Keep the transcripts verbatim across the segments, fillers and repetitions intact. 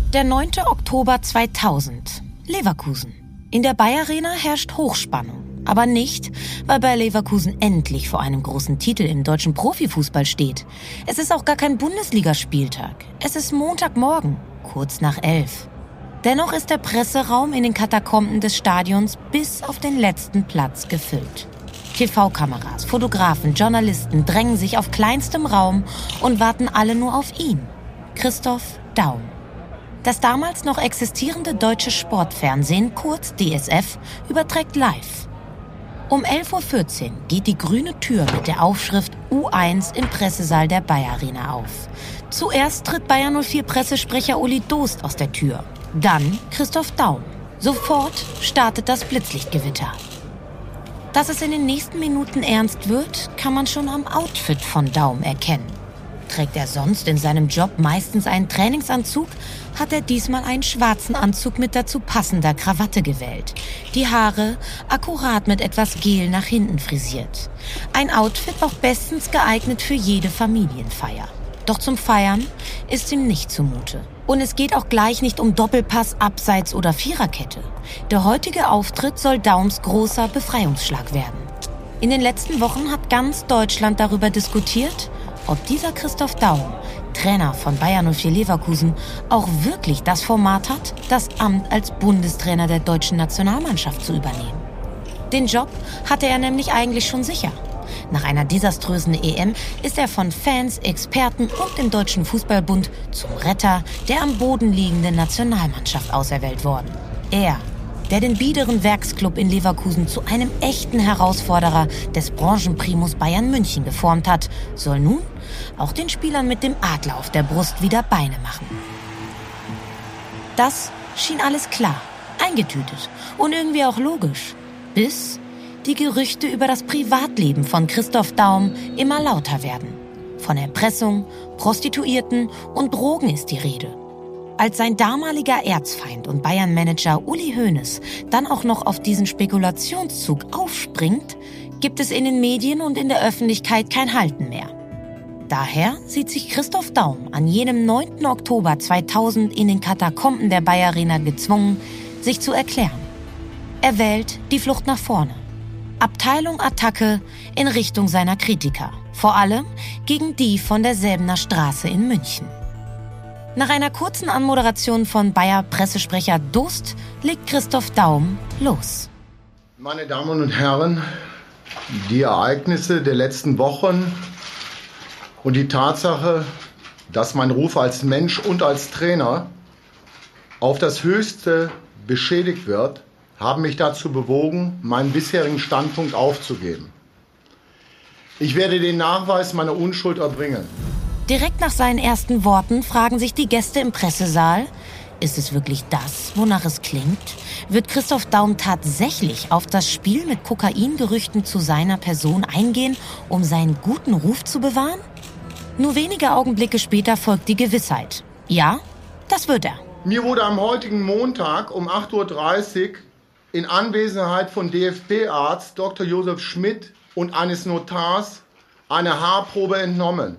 Der neunte Oktober zweitausend. Leverkusen. In der Bayer Arena herrscht Hochspannung. Aber nicht, weil Bayer Leverkusen endlich vor einem großen Titel im deutschen Profifußball steht. Es ist auch gar kein Bundesligaspieltag. Es ist Montagmorgen, kurz nach elf. Dennoch ist der Presseraum in den Katakomben des Stadions bis auf den letzten Platz gefüllt. T V-Kameras, Fotografen, Journalisten drängen sich auf kleinstem Raum und warten alle nur auf ihn, Christoph Daum. Das damals noch existierende deutsche Sportfernsehen, kurz D S F, überträgt live. Um elf Uhr vierzehn geht die grüne Tür mit der Aufschrift U eins im Pressesaal der Bayer Arena auf. Zuerst tritt Bayer null vier Pressesprecher Uli Dost aus der Tür. Dann Christoph Daum. Sofort startet das Blitzlichtgewitter. Dass es in den nächsten Minuten ernst wird, kann man schon am Outfit von Daum erkennen. Trägt er sonst in seinem Job meistens einen Trainingsanzug, hat er diesmal einen schwarzen Anzug mit dazu passender Krawatte gewählt. Die Haare akkurat mit etwas Gel nach hinten frisiert. Ein Outfit auch bestens geeignet für jede Familienfeier. Doch zum Feiern ist ihm nicht zumute. Und es geht auch gleich nicht um Doppelpass, Abseits oder Viererkette. Der heutige Auftritt soll Daums großer Befreiungsschlag werden. In den letzten Wochen hat ganz Deutschland darüber diskutiert, ob dieser Christoph Daum, Trainer von Bayer null vier Leverkusen, auch wirklich das Format hat, das Amt als Bundestrainer der deutschen Nationalmannschaft zu übernehmen. Den Job hatte er nämlich eigentlich schon sicher. Nach einer desaströsen E M ist er von Fans, Experten und dem Deutschen Fußballbund zum Retter der am Boden liegenden Nationalmannschaft auserwählt worden. Er, der den biederen Werksclub in Leverkusen zu einem echten Herausforderer des Branchenprimus Bayern München geformt hat, soll nun auch den Spielern mit dem Adler auf der Brust wieder Beine machen. Das schien alles klar, eingetütet und irgendwie auch logisch, bis die Gerüchte über das Privatleben von Christoph Daum immer lauter werden. Von Erpressung, Prostituierten und Drogen ist die Rede. Als sein damaliger Erzfeind und Bayern-Manager Uli Hoeneß dann auch noch auf diesen Spekulationszug aufspringt, gibt es in den Medien und in der Öffentlichkeit kein Halten mehr. Daher sieht sich Christoph Daum an jenem neunten Oktober zweitausend in den Katakomben der Bayer Arena gezwungen, sich zu erklären. Er wählt die Flucht nach vorne. Abteilung Attacke in Richtung seiner Kritiker. Vor allem gegen die von der Säbener Straße in München. Nach einer kurzen Anmoderation von Bayer-Pressesprecher Dost legt Christoph Daum los. Meine Damen und Herren, die Ereignisse der letzten Wochen und die Tatsache, dass mein Ruf als Mensch und als Trainer auf das Höchste beschädigt wird, haben mich dazu bewogen, meinen bisherigen Standpunkt aufzugeben. Ich werde den Nachweis meiner Unschuld erbringen. Direkt nach seinen ersten Worten fragen sich die Gäste im Pressesaal, ist es wirklich das, wonach es klingt? Wird Christoph Daum tatsächlich auf das Spiel mit Kokaingerüchten zu seiner Person eingehen, um seinen guten Ruf zu bewahren? Nur wenige Augenblicke später folgt die Gewissheit. Ja, das wird er. Mir wurde am heutigen Montag um acht Uhr dreißig in Anwesenheit von D F B-Arzt Doktor Josef Schmidt und eines Notars eine Haarprobe entnommen.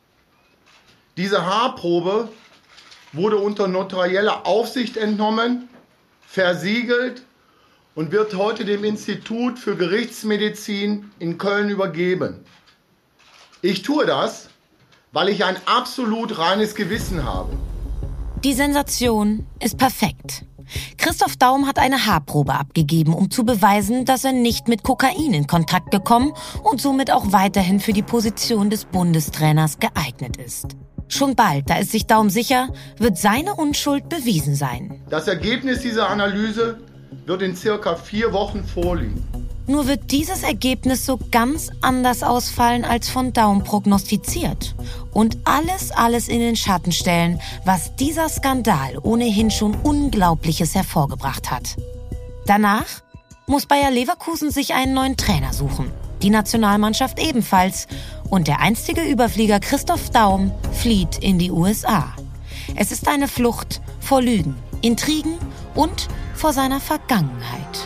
Diese Haarprobe wurde unter notarieller Aufsicht entnommen, versiegelt und wird heute dem Institut für Gerichtsmedizin in Köln übergeben. Ich tue das, weil ich ein absolut reines Gewissen habe. Die Sensation ist perfekt. Christoph Daum hat eine Haarprobe abgegeben, um zu beweisen, dass er nicht mit Kokain in Kontakt gekommen und somit auch weiterhin für die Position des Bundestrainers geeignet ist. Schon bald, da ist sich Daum sicher, wird seine Unschuld bewiesen sein. Das Ergebnis dieser Analyse wird in circa vier Wochen vorliegen. Nur wird dieses Ergebnis so ganz anders ausfallen als von Daum prognostiziert und alles, alles in den Schatten stellen, was dieser Skandal ohnehin schon Unglaubliches hervorgebracht hat. Danach muss Bayer Leverkusen sich einen neuen Trainer suchen, die Nationalmannschaft ebenfalls und der einstige Überflieger Christoph Daum flieht in die U S A. Es ist eine Flucht vor Lügen, Intrigen und vor seiner Vergangenheit.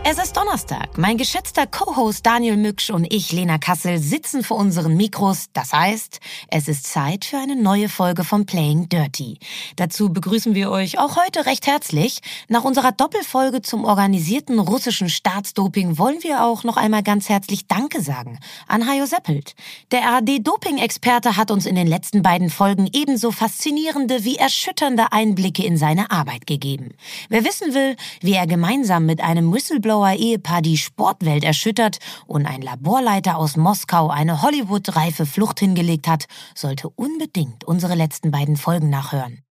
Es ist Donnerstag. Mein geschätzter Co-Host Daniel Mücksch und ich, Lena Kassel, sitzen vor unseren Mikros. Das heißt, es ist Zeit für eine neue Folge von Playing Dirty. Dazu begrüßen wir euch auch heute recht herzlich. Nach unserer Doppelfolge zum organisierten russischen Staatsdoping wollen wir auch noch einmal ganz herzlich Danke sagen an Hajo Seppelt. Der A R D-Doping-Experte hat uns in den letzten beiden Folgen ebenso faszinierende wie erschütternde Einblicke in seine Arbeit gegeben. Wer wissen will, wie er gemeinsam mit einem Whistleblower-Ehepaar die Sportwelt erschüttert und ein Laborleiter aus Moskau eine Hollywood-reife Flucht hingelegt hat, sollte unbedingt unsere letzten beiden Folgen nachhören.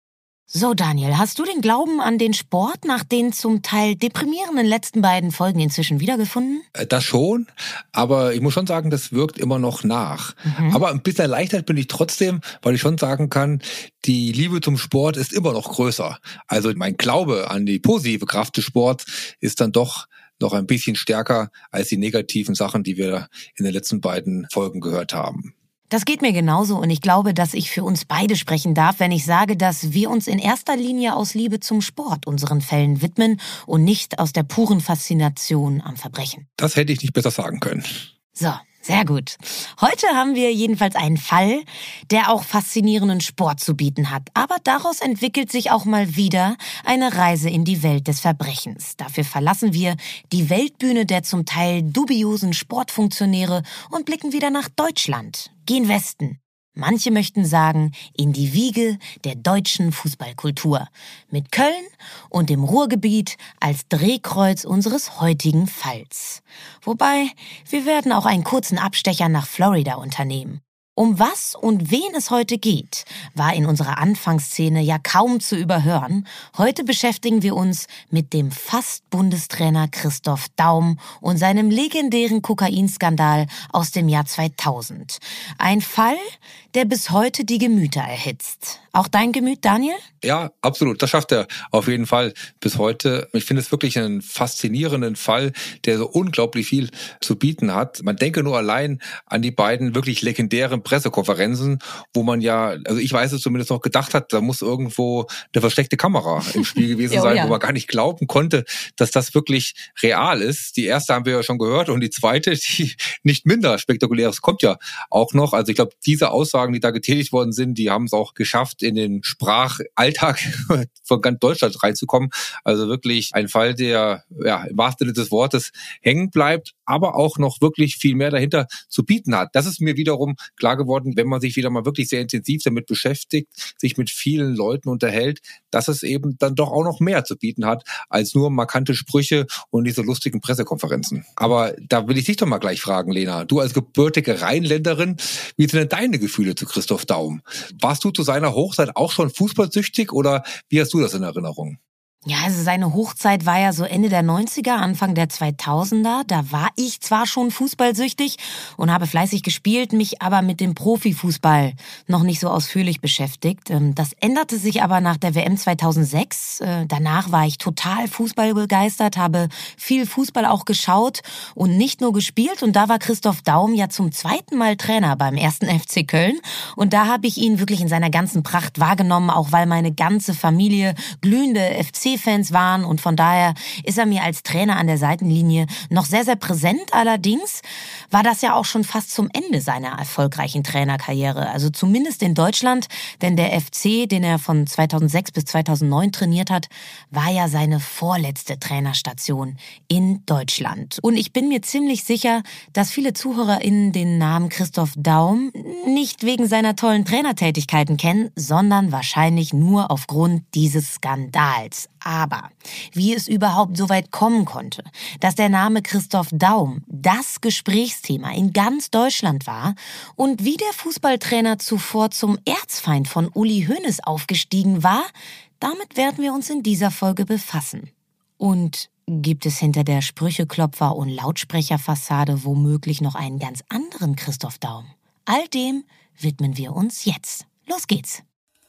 So, Daniel, hast du den Glauben an den Sport nach den zum Teil deprimierenden letzten beiden Folgen inzwischen wiedergefunden? Das schon, aber ich muss schon sagen, das wirkt immer noch nach. Mhm. Aber ein bisschen erleichtert bin ich trotzdem, weil ich schon sagen kann, die Liebe zum Sport ist immer noch größer. Also mein Glaube an die positive Kraft des Sports ist dann doch noch ein bisschen stärker als die negativen Sachen, die wir in den letzten beiden Folgen gehört haben. Das geht mir genauso und ich glaube, dass ich für uns beide sprechen darf, wenn ich sage, dass wir uns in erster Linie aus Liebe zum Sport unseren Fällen widmen und nicht aus der puren Faszination am Verbrechen. Das hätte ich nicht besser sagen können. So, sehr gut. Heute haben wir jedenfalls einen Fall, der auch faszinierenden Sport zu bieten hat. Aber daraus entwickelt sich auch mal wieder eine Reise in die Welt des Verbrechens. Dafür verlassen wir die Weltbühne der zum Teil dubiosen Sportfunktionäre und blicken wieder nach Deutschland, gen Westen. Manche möchten sagen, in die Wiege der deutschen Fußballkultur. Mit Köln und dem Ruhrgebiet als Drehkreuz unseres heutigen Falls. Wobei, wir werden auch einen kurzen Abstecher nach Florida unternehmen. Um was und wen es heute geht, war in unserer Anfangsszene ja kaum zu überhören. Heute beschäftigen wir uns mit dem Fast-Bundestrainer Christoph Daum und seinem legendären Kokainskandal aus dem Jahr zweitausend. Ein Fall, der bis heute die Gemüter erhitzt. Auch dein Gemüt, Daniel? Ja, absolut. Das schafft er auf jeden Fall bis heute. Ich finde es wirklich einen faszinierenden Fall, der so unglaublich viel zu bieten hat. Man denke nur allein an die beiden wirklich legendären Pressekonferenzen, wo man ja, also ich weiß es zumindest noch, gedacht hat, da muss irgendwo eine versteckte Kamera im Spiel gewesen sein, ja, ja. wo man gar nicht glauben konnte, dass das wirklich real ist. Die erste haben wir ja schon gehört und die zweite, die nicht minder spektakulär ist, kommt ja auch noch. Also ich glaube, diese Aussagen, die da getätigt worden sind, die haben es auch geschafft, in den Sprachalltag von ganz Deutschland reinzukommen. Also wirklich ein Fall, der ja im wahrsten Sinne des Wortes hängen bleibt, aber auch noch wirklich viel mehr dahinter zu bieten hat. Das ist mir wiederum klar geworden, wenn man sich wieder mal wirklich sehr intensiv damit beschäftigt, sich mit vielen Leuten unterhält, dass es eben dann doch auch noch mehr zu bieten hat, als nur markante Sprüche und diese lustigen Pressekonferenzen. Aber da will ich dich doch mal gleich fragen, Lena. Du als gebürtige Rheinländerin, wie sind denn deine Gefühle zu Christoph Daum? Warst du zu seiner Hochzeit auch schon fußballsüchtig oder wie hast du das in Erinnerung? Ja, also seine Hochzeit war ja so Ende der neunziger, Anfang der zweitausender. Da war ich zwar schon fußballsüchtig und habe fleißig gespielt, mich aber mit dem Profifußball noch nicht so ausführlich beschäftigt. Das änderte sich aber nach der W M zweitausendsechs. Danach war ich total fußballbegeistert, habe viel Fußball auch geschaut und nicht nur gespielt. Und da war Christoph Daum ja zum zweiten Mal Trainer beim ersten F C Köln. Und da habe ich ihn wirklich in seiner ganzen Pracht wahrgenommen, auch weil meine ganze Familie glühende F C Fans waren und von daher ist er mir als Trainer an der Seitenlinie noch sehr, sehr präsent. Allerdings war das ja auch schon fast zum Ende seiner erfolgreichen Trainerkarriere, also zumindest in Deutschland, denn der F C, den er von zweitausendsechs bis zweitausendneun trainiert hat, war ja seine vorletzte Trainerstation in Deutschland. Und ich bin mir ziemlich sicher, dass viele ZuhörerInnen den Namen Christoph Daum nicht wegen seiner tollen Trainertätigkeiten kennen, sondern wahrscheinlich nur aufgrund dieses Skandals. Aber wie es überhaupt so weit kommen konnte, dass der Name Christoph Daum das Gesprächsthema in ganz Deutschland war und wie der Fußballtrainer zuvor zum Erzfeind von Uli Hoeneß aufgestiegen war, damit werden wir uns in dieser Folge befassen. Und gibt es hinter der Sprücheklopfer- und Lautsprecherfassade womöglich noch einen ganz anderen Christoph Daum? All dem widmen wir uns jetzt. Los geht's!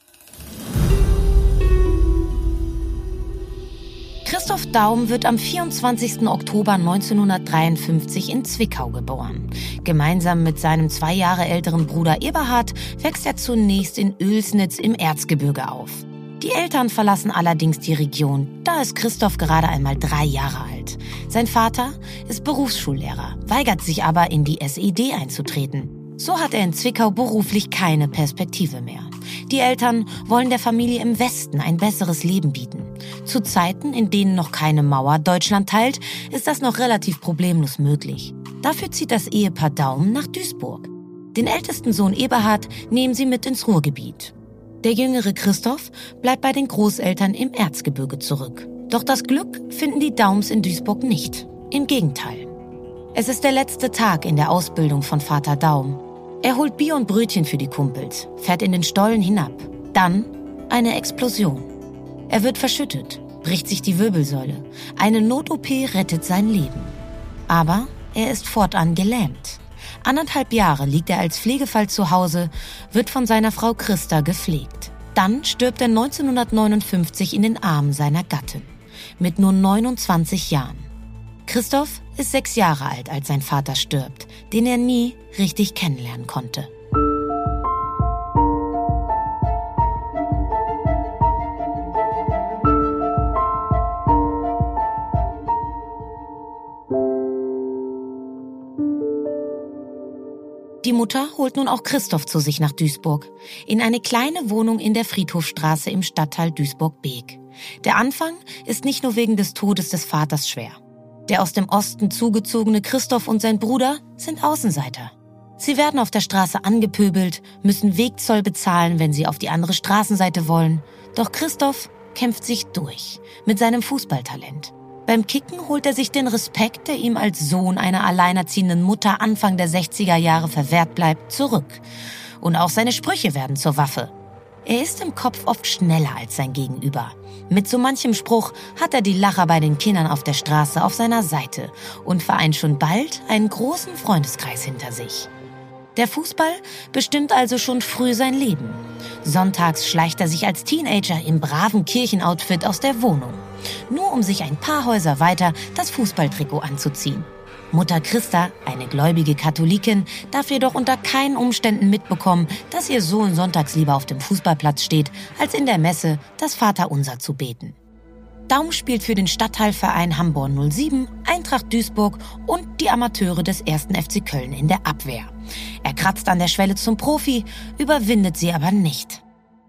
Christoph Daum wird am vierundzwanzigsten Oktober neunzehnhundertdreiundfünfzig in Zwickau geboren. Gemeinsam mit seinem zwei Jahre älteren Bruder Eberhard wächst er zunächst in Oelsnitz im Erzgebirge auf. Die Eltern verlassen allerdings die Region. Da ist Christoph gerade einmal drei Jahre alt. Sein Vater ist Berufsschullehrer, weigert sich aber, in die S E D einzutreten. So hat er in Zwickau beruflich keine Perspektive mehr. Die Eltern wollen der Familie im Westen ein besseres Leben bieten. Zu Zeiten, in denen noch keine Mauer Deutschland teilt, ist das noch relativ problemlos möglich. Dafür zieht das Ehepaar Daum nach Duisburg. Den ältesten Sohn Eberhard nehmen sie mit ins Ruhrgebiet. Der jüngere Christoph bleibt bei den Großeltern im Erzgebirge zurück. Doch das Glück finden die Daums in Duisburg nicht. Im Gegenteil. Es ist der letzte Tag in der Ausbildung von Vater Daum. Er holt Bier und Brötchen für die Kumpels, fährt in den Stollen hinab. Dann eine Explosion. Er wird verschüttet, bricht sich die Wirbelsäule. Eine Not-O P rettet sein Leben. Aber er ist fortan gelähmt. Anderthalb Jahre liegt er als Pflegefall zu Hause, wird von seiner Frau Christa gepflegt. Dann stirbt er neunzehnhundertneunundfünfzig in den Armen seiner Gattin. Mit nur neunundzwanzig Jahren. Christoph ist sechs Jahre alt, als sein Vater stirbt, den er nie richtig kennenlernen konnte. Die Mutter holt nun auch Christoph zu sich nach Duisburg, in eine kleine Wohnung in der Friedhofstraße im Stadtteil Duisburg-Beek. Der Anfang ist nicht nur wegen des Todes des Vaters schwer. Der aus dem Osten zugezogene Christoph und sein Bruder sind Außenseiter. Sie werden auf der Straße angepöbelt, müssen Wegzoll bezahlen, wenn sie auf die andere Straßenseite wollen. Doch Christoph kämpft sich durch mit seinem Fußballtalent. Beim Kicken holt er sich den Respekt, der ihm als Sohn einer alleinerziehenden Mutter Anfang der sechziger Jahre verwehrt bleibt, zurück. Und auch seine Sprüche werden zur Waffe. Er ist im Kopf oft schneller als sein Gegenüber. Mit so manchem Spruch hat er die Lacher bei den Kindern auf der Straße auf seiner Seite und vereint schon bald einen großen Freundeskreis hinter sich. Der Fußball bestimmt also schon früh sein Leben. Sonntags schleicht er sich als Teenager im braven Kirchenoutfit aus der Wohnung. Nur um sich ein paar Häuser weiter das Fußballtrikot anzuziehen. Mutter Christa, eine gläubige Katholikin, darf jedoch unter keinen Umständen mitbekommen, dass ihr Sohn sonntags lieber auf dem Fußballplatz steht, als in der Messe das Vaterunser zu beten. Daum spielt für den Stadtteilverein Hamborn null sieben, Eintracht Duisburg und die Amateure des ersten F C Köln in der Abwehr. Er kratzt an der Schwelle zum Profi, überwindet sie aber nicht.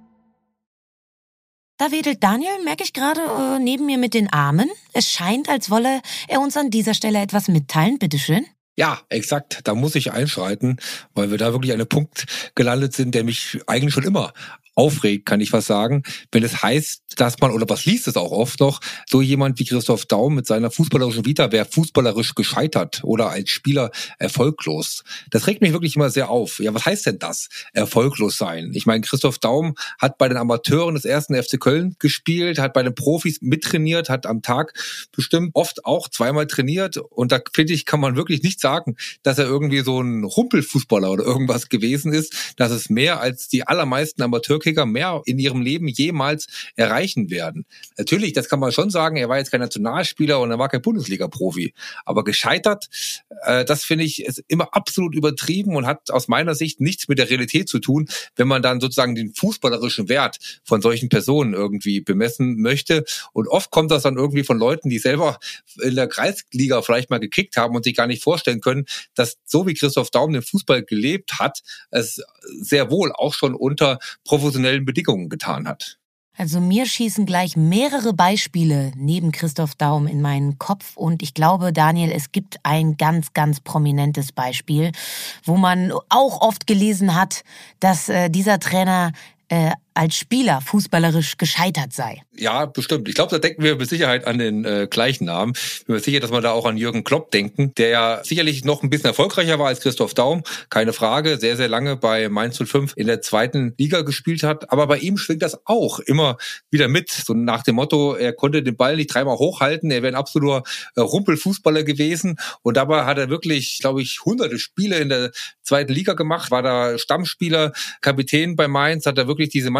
Da wedelt Daniel, merke ich gerade, äh, neben mir mit den Armen. Es scheint, als wolle er uns an dieser Stelle etwas mitteilen. Bitteschön. Ja, exakt. Da muss ich einschreiten, weil wir da wirklich an einem Punkt gelandet sind, der mich eigentlich schon immer aufregt, kann ich was sagen. Wenn es heißt, dass man, oder was liest es auch oft noch, so jemand wie Christoph Daum mit seiner fußballerischen Vita wäre fußballerisch gescheitert oder als Spieler erfolglos. Das regt mich wirklich immer sehr auf. Ja, was heißt denn das? Erfolglos sein. Ich meine, Christoph Daum hat bei den Amateuren des ersten F C Köln gespielt, hat bei den Profis mittrainiert, hat am Tag bestimmt oft auch zweimal trainiert und da finde ich, kann man wirklich nicht sagen, dass er irgendwie so ein Rumpelfußballer oder irgendwas gewesen ist. Das ist mehr als die allermeisten Amateurkicker mehr in ihrem Leben jemals erreichen werden. Natürlich, das kann man schon sagen, er war jetzt kein Nationalspieler und er war kein Bundesliga-Profi. Aber gescheitert, äh, das finde ich, ist immer absolut übertrieben und hat aus meiner Sicht nichts mit der Realität zu tun, wenn man dann sozusagen den fußballerischen Wert von solchen Personen irgendwie bemessen möchte. Und oft kommt das dann irgendwie von Leuten, die selber in der Kreisliga vielleicht mal gekickt haben und sich gar nicht vorstellen können, dass so wie Christoph Daum den Fußball gelebt hat, es sehr wohl auch schon unter professionellen Bedingungen getan hat. Also mir schießen gleich mehrere Beispiele neben Christoph Daum in meinen Kopf und ich glaube, Daniel, es gibt ein ganz, ganz prominentes Beispiel, wo man auch oft gelesen hat, dass äh, dieser Trainer äh, als Spieler fußballerisch gescheitert sei. Ja, bestimmt. Ich glaube, da denken wir mit Sicherheit an den äh, gleichen Namen. Ich bin mir sicher, dass wir da auch an Jürgen Klopp denken, der ja sicherlich noch ein bisschen erfolgreicher war als Christoph Daum. Keine Frage, sehr, sehr lange bei Mainz null fünf in der zweiten Liga gespielt hat. Aber bei ihm schwingt das auch immer wieder mit. So nach dem Motto, er konnte den Ball nicht dreimal hochhalten, er wäre ein absoluter äh, Rumpelfußballer gewesen. Und dabei hat er wirklich, glaube ich, hunderte Spiele in der zweiten Liga gemacht, war da Stammspieler, Kapitän bei Mainz, hat er wirklich diese Mannschaft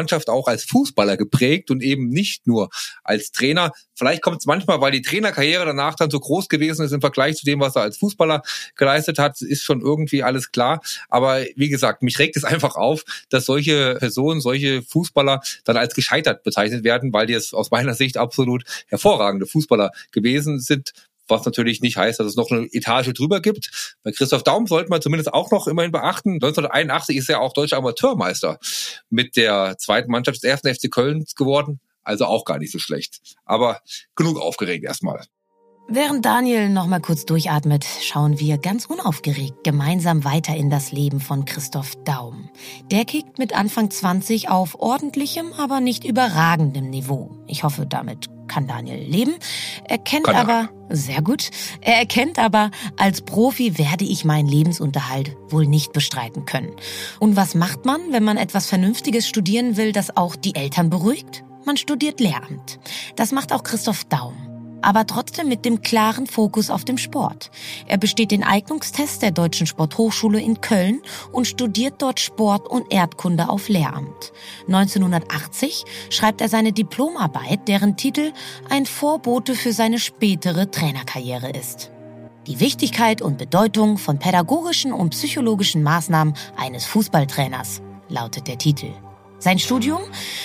Mannschaft auch als Fußballer geprägt und eben nicht nur als Trainer. Vielleicht kommt es manchmal, weil die Trainerkarriere danach dann so groß gewesen ist im Vergleich zu dem, was er als Fußballer geleistet hat, ist schon irgendwie alles klar. Aber wie gesagt, mich regt es einfach auf, dass solche Personen, solche Fußballer dann als gescheitert bezeichnet werden, weil die es aus meiner Sicht absolut hervorragende Fußballer gewesen sind. Was natürlich nicht heißt, dass es noch eine Etage drüber gibt. Bei Christoph Daum sollte man zumindest auch noch immerhin beachten. neunzehnhunderteinundachtzig ist er auch deutscher Amateurmeister mit der zweiten Mannschaft des ersten F C Köln geworden. Also auch gar nicht so schlecht. Aber genug aufgeregt erstmal. Während Daniel noch mal kurz durchatmet, schauen wir ganz unaufgeregt gemeinsam weiter in das Leben von Christoph Daum. Der kickt mit Anfang zwanzig auf ordentlichem, aber nicht überragendem Niveau. Ich hoffe, damit kann Daniel leben. Er kennt kann er. aber, sehr gut, er erkennt aber, als Profi werde ich meinen Lebensunterhalt wohl nicht bestreiten können. Und was macht man, wenn man etwas Vernünftiges studieren will, das auch die Eltern beruhigt? Man studiert Lehramt. Das macht auch Christoph Daum. Aber trotzdem mit dem klaren Fokus auf dem Sport. Er besteht den Eignungstest der Deutschen Sporthochschule in Köln und studiert dort Sport und Erdkunde auf Lehramt. neunzehnhundertachtzig schreibt er seine Diplomarbeit, deren Titel ein Vorbote für seine spätere Trainerkarriere ist. Die Wichtigkeit und Bedeutung von pädagogischen und psychologischen Maßnahmen eines Fußballtrainers lautet der Titel. Sein Studium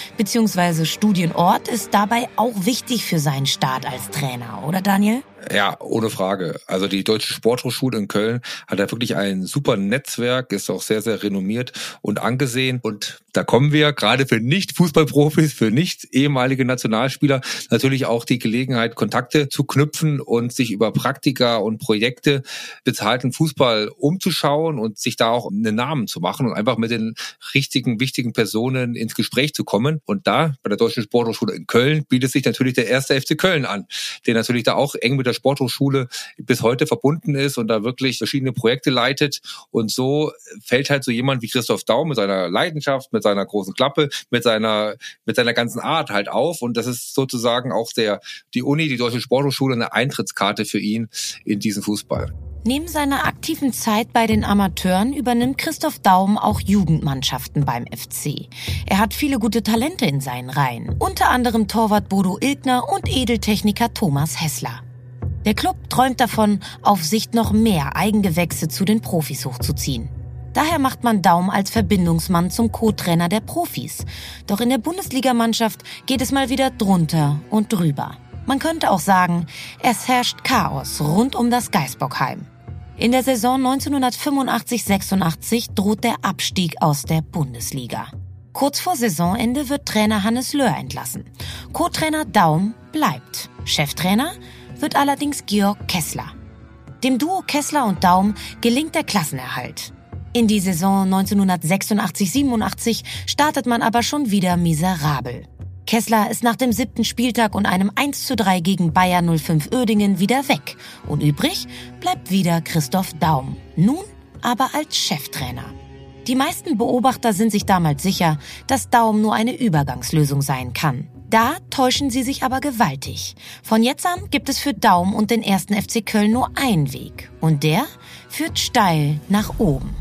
bzw. Studienort ist dabei auch wichtig für seinen Start als Trainer, oder Daniel? Ja, ohne Frage. Also die Deutsche Sporthochschule in Köln hat da wirklich ein super Netzwerk, ist auch sehr, sehr renommiert und angesehen. Und da kommen wir gerade für Nicht-Fußballprofis, für nicht ehemalige Nationalspieler natürlich auch die Gelegenheit, Kontakte zu knüpfen und sich über Praktika und Projekte bezahlten Fußball umzuschauen und sich da auch einen Namen zu machen und einfach mit den richtigen, wichtigen Personen ins Gespräch zu kommen. Und da, bei der Deutschen Sporthochschule in Köln, bietet sich natürlich der erste F C Köln an, der natürlich da auch eng mit der Sporthochschule bis heute verbunden ist und da wirklich verschiedene Projekte leitet. Und so fällt halt so jemand wie Christoph Daum mit seiner Leidenschaft, mit seiner großen Klappe, mit seiner mit seiner ganzen Art halt auf. Und das ist sozusagen auch der die Uni, die Deutsche Sporthochschule, eine Eintrittskarte für ihn in diesen Fußball. Neben seiner aktiven Zeit bei den Amateuren übernimmt Christoph Daum auch Jugendmannschaften beim F C. Er hat viele gute Talente in seinen Reihen, unter anderem Torwart Bodo Ilgner und Edeltechniker Thomas Hessler. Der Club träumt davon, auf Sicht noch mehr Eigengewächse zu den Profis hochzuziehen. Daher macht man Daum als Verbindungsmann zum Co-Trainer der Profis. Doch in der Bundesligamannschaft geht es mal wieder drunter und drüber. Man könnte auch sagen, es herrscht Chaos rund um das Gaisbockheim. In der Saison neunzehnhundertfünfundachtzig sechsundachtzig droht der Abstieg aus der Bundesliga. Kurz vor Saisonende wird Trainer Hannes Löhr entlassen. Co-Trainer Daum bleibt. Cheftrainer wird allerdings Georg Kessler. Dem Duo Kessler und Daum gelingt der Klassenerhalt. In die Saison neunzehnhundertsechsundachtzig siebenundachtzig startet man aber schon wieder miserabel. Kessler ist nach dem siebten Spieltag und einem eins zu drei gegen Bayer null fünf Uerdingen wieder weg. Und übrig bleibt wieder Christoph Daum, nun aber als Cheftrainer. Die meisten Beobachter sind sich damals sicher, dass Daum nur eine Übergangslösung sein kann. Da täuschen sie sich aber gewaltig. Von jetzt an gibt es für Daum und den ersten F C Köln nur einen Weg. Und der führt steil nach oben.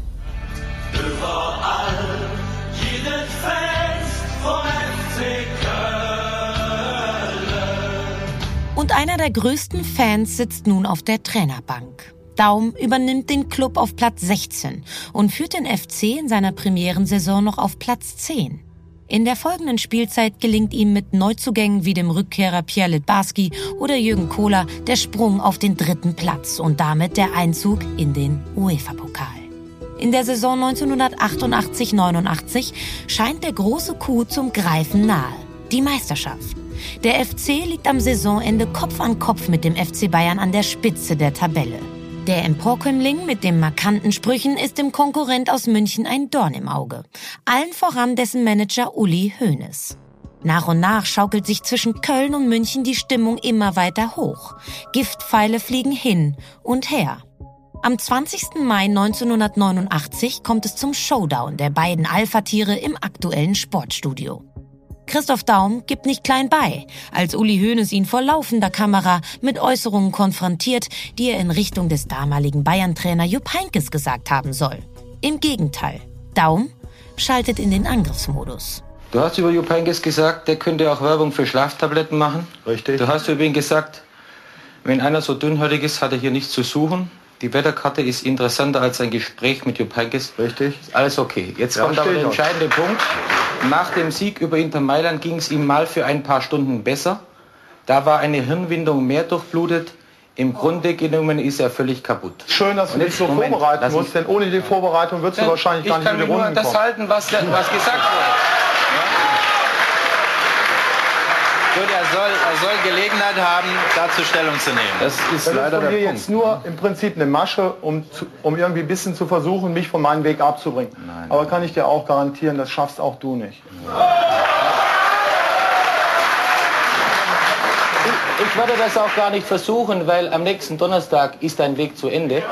Überall, jedes Fest vom F C Köln. Und einer der größten Fans sitzt nun auf der Trainerbank. Daum übernimmt den Club auf Platz sechzehn und führt den F C in seiner Premierensaison noch auf Platz zehn. In der folgenden Spielzeit gelingt ihm mit Neuzugängen wie dem Rückkehrer Pierre Littbarski oder Jürgen Kohler der Sprung auf den dritten Platz und damit der Einzug in den UEFA-Pokal. In der Saison neunzehnhundertachtundachtzig neunundachtzig scheint der große Coup zum Greifen nahe, die Meisterschaft. Der F C liegt am Saisonende Kopf an Kopf mit dem F C Bayern an der Spitze der Tabelle. Der Emporkömmling mit den markanten Sprüchen ist dem Konkurrent aus München ein Dorn im Auge. Allen voran dessen Manager Uli Hoeneß. Nach und nach schaukelt sich zwischen Köln und München die Stimmung immer weiter hoch. Giftpfeile fliegen hin und her. Am zwanzigsten Mai neunzehnhundertneunundachtzig kommt es zum Showdown der beiden Alpha-Tiere im aktuellen Sportstudio. Christoph Daum gibt nicht klein bei, als Uli Hoeneß ihn vor laufender Kamera mit Äußerungen konfrontiert, die er in Richtung des damaligen Bayern-Trainer Jupp Heynckes gesagt haben soll. Im Gegenteil, Daum schaltet in den Angriffsmodus. Du hast über Jupp Heynckes gesagt, der könnte auch Werbung für Schlaftabletten machen. Richtig. Du hast über ihn gesagt, wenn einer so dünnhäutig ist, hat er hier nichts zu suchen. Die Wetterkarte ist interessanter als ein Gespräch mit Jupp Heynckes. Richtig. Ist alles okay. Jetzt Ja, kommt aber steht der noch. entscheidende Punkt. Nach dem Sieg über Inter Mailand ging es ihm mal für ein paar Stunden besser. Da war eine Hirnwindung mehr durchblutet. Im Grunde genommen ist er völlig kaputt. Schön, dass du Und dich jetzt, so Moment, vorbereiten lass musst, mich- denn ohne die Vorbereitung würdest du wahrscheinlich gar ich nicht kann in die mir nur Runden das kommen. halten, was, was gesagt wurde. Gut, er soll, er soll Gelegenheit haben, dazu Stellung zu nehmen. Das ist Das ist leider von mir der jetzt Punkt. nur im Prinzip eine Masche, um, zu, um irgendwie ein bisschen zu versuchen, mich von meinem Weg abzubringen. Nein, Aber nein. kann ich dir auch garantieren, das schaffst auch du nicht. Ich, ich werde das auch gar nicht versuchen, weil am nächsten Donnerstag ist dein Weg zu Ende.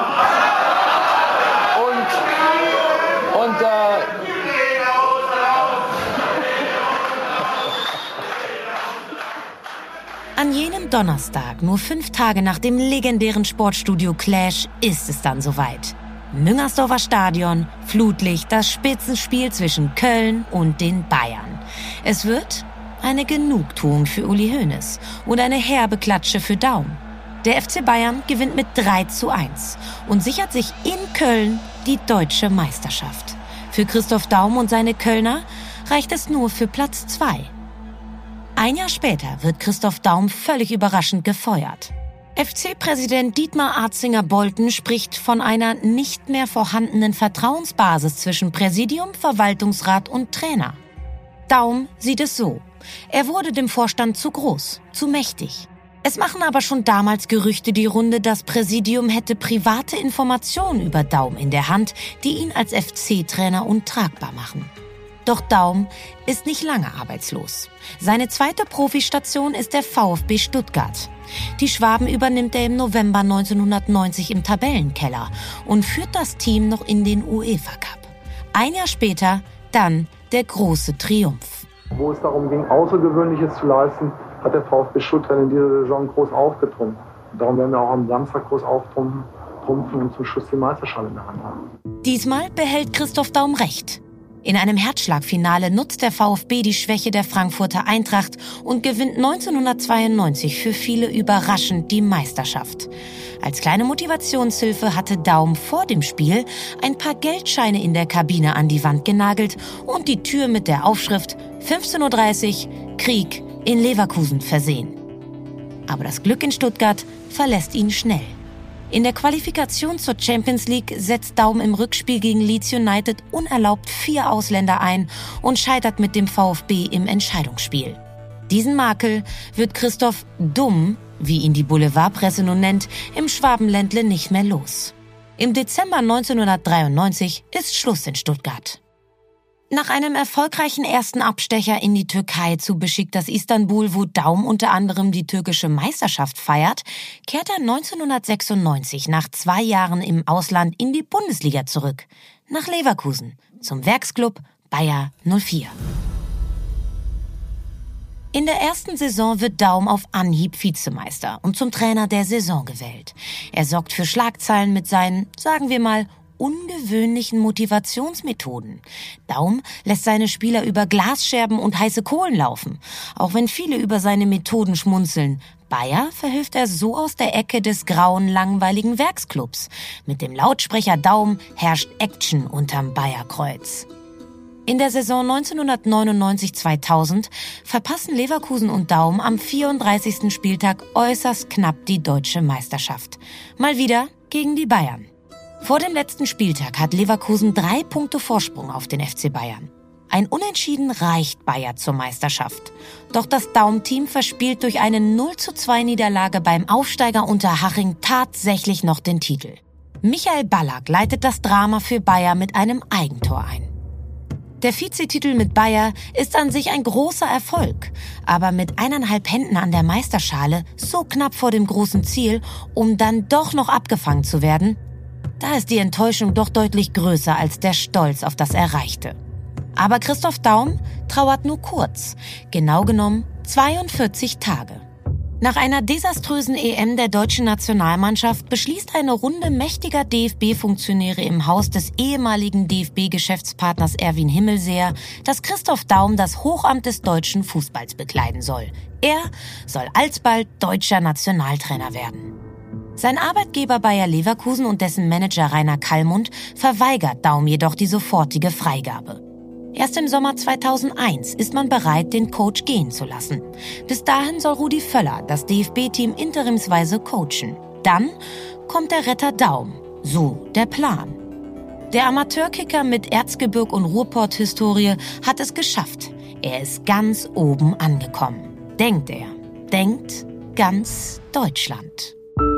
Und, und äh, An jenem Donnerstag, nur fünf Tage nach dem legendären Sportstudio Clash, ist es dann soweit. Müngersdorfer Stadion, Flutlicht, das Spitzenspiel zwischen Köln und den Bayern. Es wird eine Genugtuung für Uli Hoeneß und eine herbe Klatsche für Daum. Der F C Bayern gewinnt mit drei zu eins und sichert sich in Köln die deutsche Meisterschaft. Für Christoph Daum und seine Kölner reicht es nur für Platz zwei. Ein Jahr später wird Christoph Daum völlig überraschend gefeuert. F C-Präsident Dietmar Arzinger-Bolten spricht von einer nicht mehr vorhandenen Vertrauensbasis zwischen Präsidium, Verwaltungsrat und Trainer. Daum sieht es so. Er wurde dem Vorstand zu groß, zu mächtig. Es machen aber schon damals Gerüchte die Runde, das Präsidium hätte private Informationen über Daum in der Hand, die ihn als F C-Trainer untragbar machen. Doch Daum ist nicht lange arbeitslos. Seine zweite Profistation ist der VfB Stuttgart. Die Schwaben übernimmt er im November neunzehnhundertneunzig im Tabellenkeller und führt das Team noch in den UEFA Cup. Ein Jahr später dann der große Triumph. Wo es darum ging, Außergewöhnliches zu leisten, hat der VfB Stuttgart in dieser Saison groß aufgetrumpft. Und darum werden wir auch am Samstag groß auftrumpfen und zum Schluss die Meisterschale in der Hand haben. Diesmal behält Christoph Daum recht. In einem Herzschlagfinale nutzt der VfB die Schwäche der Frankfurter Eintracht und gewinnt neunzehnhundertzweiundneunzig für viele überraschend die Meisterschaft. Als kleine Motivationshilfe hatte Daum vor dem Spiel ein paar Geldscheine in der Kabine an die Wand genagelt und die Tür mit der Aufschrift fünfzehn Uhr dreißig Krieg in Leverkusen versehen. Aber das Glück in Stuttgart verlässt ihn schnell. In der Qualifikation zur Champions League setzt Daum im Rückspiel gegen Leeds United unerlaubt vier Ausländer ein und scheitert mit dem VfB im Entscheidungsspiel. Diesen Makel wird Christoph Dumm, wie ihn die Boulevardpresse nun nennt, im Schwabenländle nicht mehr los. Im Dezember neunzehnhundertdreiundneunzig ist Schluss in Stuttgart. Nach einem erfolgreichen ersten Abstecher in die Türkei zu Beşiktaş Istanbul, wo Daum unter anderem die türkische Meisterschaft feiert, kehrt er neunzehnhundertsechsundneunzig nach zwei Jahren im Ausland in die Bundesliga zurück, nach Leverkusen, zum Werksclub Bayer null vier. In der ersten Saison wird Daum auf Anhieb Vizemeister und zum Trainer der Saison gewählt. Er sorgt für Schlagzeilen mit seinen, sagen wir mal, ungewöhnlichen Motivationsmethoden. Daum lässt seine Spieler über Glasscherben und heiße Kohlen laufen. Auch wenn viele über seine Methoden schmunzeln. Bayer verhilft er so aus der Ecke des grauen, langweiligen Werksclubs. Mit dem Lautsprecher Daum herrscht Action unterm Bayerkreuz. In der Saison neunzehnhundertneunundneunzig zweitausend verpassen Leverkusen und Daum am vierunddreißigsten Spieltag äußerst knapp die deutsche Meisterschaft. Mal wieder gegen die Bayern. Vor dem letzten Spieltag hat Leverkusen drei Punkte Vorsprung auf den F C Bayern. Ein Unentschieden reicht Bayer zur Meisterschaft. Doch das Daum-Team verspielt durch eine null zu zwei Niederlage beim Aufsteiger Unterhaching tatsächlich noch den Titel. Michael Ballack leitet das Drama für Bayer mit einem Eigentor ein. Der Vizetitel mit Bayer ist an sich ein großer Erfolg, aber mit eineinhalb Händen an der Meisterschale, so knapp vor dem großen Ziel, um dann doch noch abgefangen zu werden, da ist die Enttäuschung doch deutlich größer als der Stolz auf das Erreichte. Aber Christoph Daum trauert nur kurz, genau genommen zweiundvierzig Tage. Nach einer desaströsen E M der deutschen Nationalmannschaft beschließt eine Runde mächtiger D F B-Funktionäre im Haus des ehemaligen D F B-Geschäftspartners Erwin Himmelseer, dass Christoph Daum das Hochamt des deutschen Fußballs bekleiden soll. Er soll alsbald deutscher Nationaltrainer werden. Sein Arbeitgeber Bayer Leverkusen und dessen Manager Rainer Kallmund verweigert Daum jedoch die sofortige Freigabe. Erst im Sommer zweitausendeins ist man bereit, den Coach gehen zu lassen. Bis dahin soll Rudi Völler das D F B-Team interimsweise coachen. Dann kommt der Retter Daum. So der Plan. Der Amateurkicker mit Erzgebirg und Ruhrpott-Historie hat es geschafft. Er ist ganz oben angekommen. Denkt er. Denkt ganz Deutschland.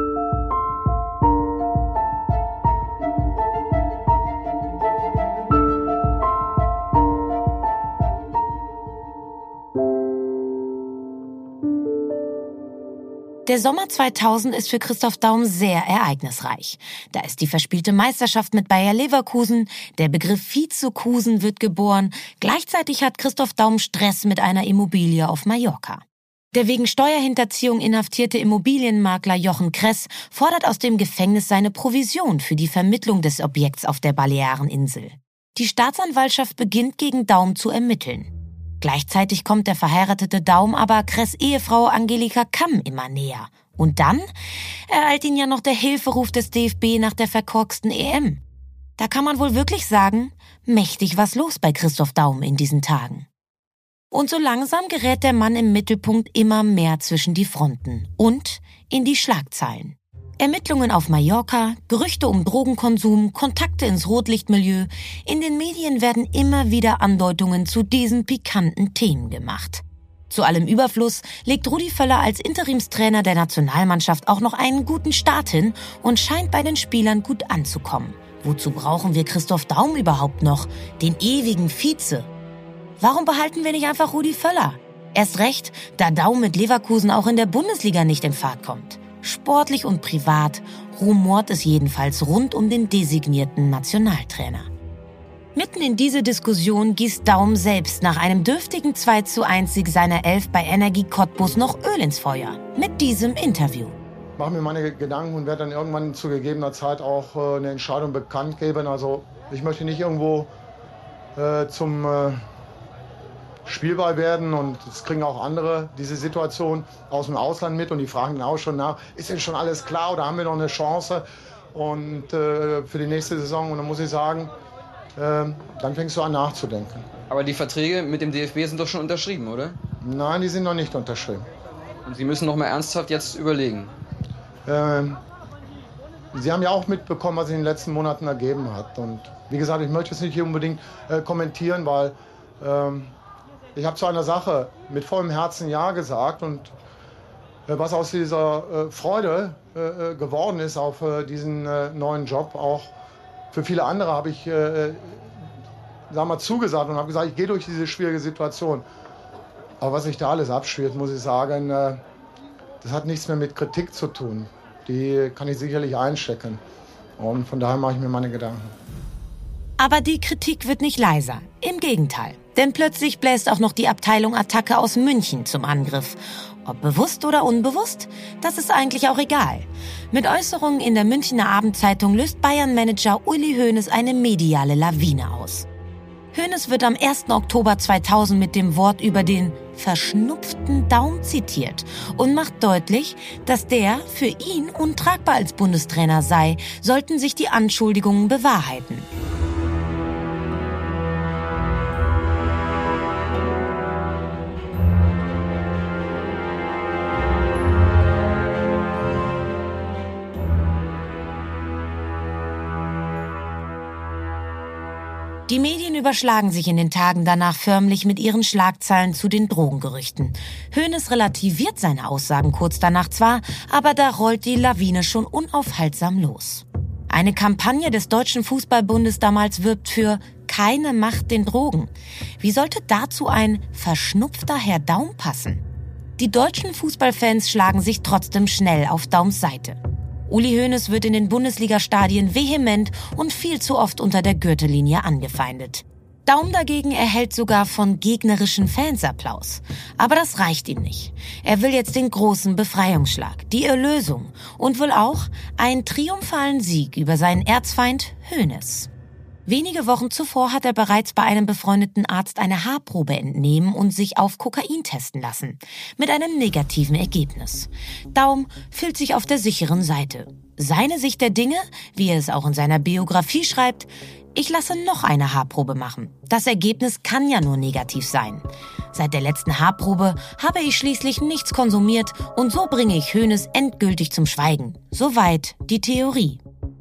Der Sommer zweitausend ist für Christoph Daum sehr ereignisreich. Da ist die verspielte Meisterschaft mit Bayer Leverkusen, der Begriff Vizekusen wird geboren. Gleichzeitig hat Christoph Daum Stress mit einer Immobilie auf Mallorca. Der wegen Steuerhinterziehung inhaftierte Immobilienmakler Jochen Kress fordert aus dem Gefängnis seine Provision für die Vermittlung des Objekts auf der Baleareninsel. Die Staatsanwaltschaft beginnt gegen Daum zu ermitteln. Gleichzeitig kommt der verheiratete Daum aber Kress' Ehefrau Angelika Kamm immer näher. Und dann ereilt ihn ja noch der Hilferuf des D F B nach der verkorksten E M. Da kann man wohl wirklich sagen, mächtig was los bei Christoph Daum in diesen Tagen. Und so langsam gerät der Mann im Mittelpunkt immer mehr zwischen die Fronten und in die Schlagzeilen. Ermittlungen auf Mallorca, Gerüchte um Drogenkonsum, Kontakte ins Rotlichtmilieu. In den Medien werden immer wieder Andeutungen zu diesen pikanten Themen gemacht. Zu allem Überfluss legt Rudi Völler als Interimstrainer der Nationalmannschaft auch noch einen guten Start hin und scheint bei den Spielern gut anzukommen. Wozu brauchen wir Christoph Daum überhaupt noch? Den ewigen Vize. Warum behalten wir nicht einfach Rudi Völler? Erst recht, da Daum mit Leverkusen auch in der Bundesliga nicht in Fahrt kommt. Sportlich und privat rumort es jedenfalls rund um den designierten Nationaltrainer. Mitten in diese Diskussion gießt Daum selbst nach einem dürftigen zwei zu eins Sieg seiner Elf bei Energie Cottbus noch Öl ins Feuer. Mit diesem Interview. Ich mache mir meine Gedanken und werde dann irgendwann zu gegebener Zeit auch äh, eine Entscheidung bekannt geben. Also ich möchte nicht irgendwo äh, zum... Äh Spielball werden und das kriegen auch andere diese Situation aus dem Ausland mit und die fragen dann auch schon nach, ist denn schon alles klar oder haben wir noch eine Chance und äh, für die nächste Saison und dann muss ich sagen, äh, dann fängst du an nachzudenken. Aber die Verträge mit dem D F B sind doch schon unterschrieben, oder? Nein, die sind noch nicht unterschrieben. Und Sie müssen noch mal ernsthaft jetzt überlegen? Äh, Sie haben ja auch mitbekommen, was sich in den letzten Monaten ergeben hat und wie gesagt, ich möchte es nicht hier unbedingt äh, kommentieren, weil ähm, ich habe zu einer Sache mit vollem Herzen Ja gesagt und äh, was aus dieser äh, Freude äh, geworden ist auf äh, diesen äh, neuen Job, auch für viele andere habe ich äh, sag mal, zugesagt und habe gesagt, ich gehe durch diese schwierige Situation. Aber was sich da alles abspielt, muss ich sagen, äh, das hat nichts mehr mit Kritik zu tun. Die kann ich sicherlich einstecken und von daher mache ich mir meine Gedanken. Aber die Kritik wird nicht leiser. Im Gegenteil. Denn plötzlich bläst auch noch die Abteilung Attacke aus München zum Angriff. Ob bewusst oder unbewusst, das ist eigentlich auch egal. Mit Äußerungen in der Münchner Abendzeitung löst Bayern-Manager Uli Hoeneß eine mediale Lawine aus. Hoeneß wird am ersten Oktober zweitausend mit dem Wort über den verschnupften Daum zitiert und macht deutlich, dass der für ihn untragbar als Bundestrainer sei, sollten sich die Anschuldigungen bewahrheiten. Die Medien überschlagen sich in den Tagen danach förmlich mit ihren Schlagzeilen zu den Drogengerüchten. Hoeneß relativiert seine Aussagen kurz danach zwar, aber da rollt die Lawine schon unaufhaltsam los. Eine Kampagne des Deutschen Fußballbundes damals wirbt für keine Macht den Drogen. Wie sollte dazu ein verschnupfter Herr Daum passen? Die deutschen Fußballfans schlagen sich trotzdem schnell auf Daums Seite. Uli Hoeneß wird in den Bundesliga-Stadien vehement und viel zu oft unter der Gürtellinie angefeindet. Daum dagegen erhält sogar von gegnerischen Fans Applaus. Aber das reicht ihm nicht. Er will jetzt den großen Befreiungsschlag, die Erlösung und will auch einen triumphalen Sieg über seinen Erzfeind Hoeneß. Wenige Wochen zuvor hat er bereits bei einem befreundeten Arzt eine Haarprobe entnehmen und sich auf Kokain testen lassen. Mit einem negativen Ergebnis. Daum fühlt sich auf der sicheren Seite. Seine Sicht der Dinge, wie er es auch in seiner Biografie schreibt: Ich lasse noch eine Haarprobe machen. Das Ergebnis kann ja nur negativ sein. Seit der letzten Haarprobe habe ich schließlich nichts konsumiert und so bringe ich Hoeneß endgültig zum Schweigen. Soweit die Theorie.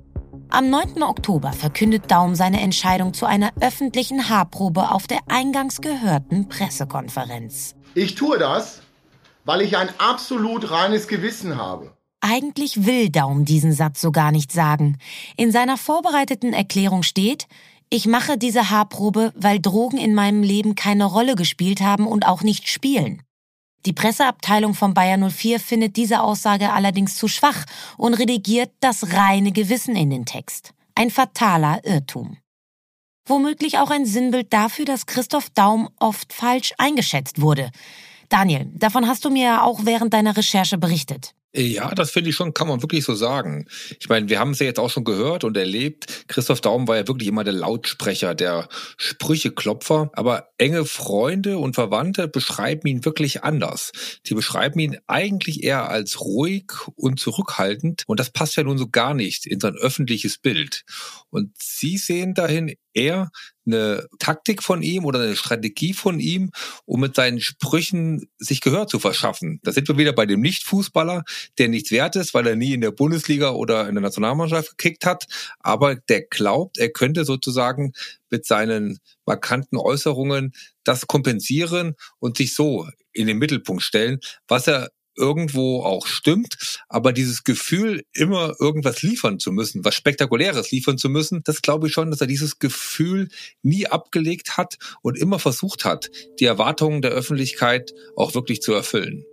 Am neunten Oktober verkündet Daum seine Entscheidung zu einer öffentlichen Haarprobe auf der eingangs gehörten Pressekonferenz. Ich tue das, weil ich ein absolut reines Gewissen habe. Eigentlich will Daum diesen Satz so gar nicht sagen. In seiner vorbereiteten Erklärung steht: Ich mache diese Haarprobe, weil Drogen in meinem Leben keine Rolle gespielt haben und auch nicht spielen. Die Presseabteilung von Bayer null vier findet diese Aussage allerdings zu schwach und redigiert das reine Gewissen in den Text. Ein fataler Irrtum. Womöglich auch ein Sinnbild dafür, dass Christoph Daum oft falsch eingeschätzt wurde. Daniel, davon hast du mir ja auch während deiner Recherche berichtet. Ja, das finde ich schon, kann man wirklich so sagen. Ich meine, wir haben es ja jetzt auch schon gehört und erlebt. Christoph Daum war ja wirklich immer der Lautsprecher, der Sprücheklopfer. Aber enge Freunde und Verwandte beschreiben ihn wirklich anders. Sie beschreiben ihn eigentlich eher als ruhig und zurückhaltend. Und das passt ja nun so gar nicht in sein öffentliches Bild. Und sie sehen dahin eher eine Taktik von ihm oder eine Strategie von ihm, um mit seinen Sprüchen sich Gehör zu verschaffen. Da sind wir wieder bei dem Nicht-Fußballer, der nichts wert ist, weil er nie in der Bundesliga oder in der Nationalmannschaft gekickt hat, aber der glaubt, er könnte sozusagen mit seinen markanten Äußerungen das kompensieren und sich so in den Mittelpunkt stellen, was er irgendwo auch stimmt, aber dieses Gefühl, immer irgendwas liefern zu müssen, was Spektakuläres liefern zu müssen, das glaube ich schon, dass er dieses Gefühl nie abgelegt hat und immer versucht hat, die Erwartungen der Öffentlichkeit auch wirklich zu erfüllen.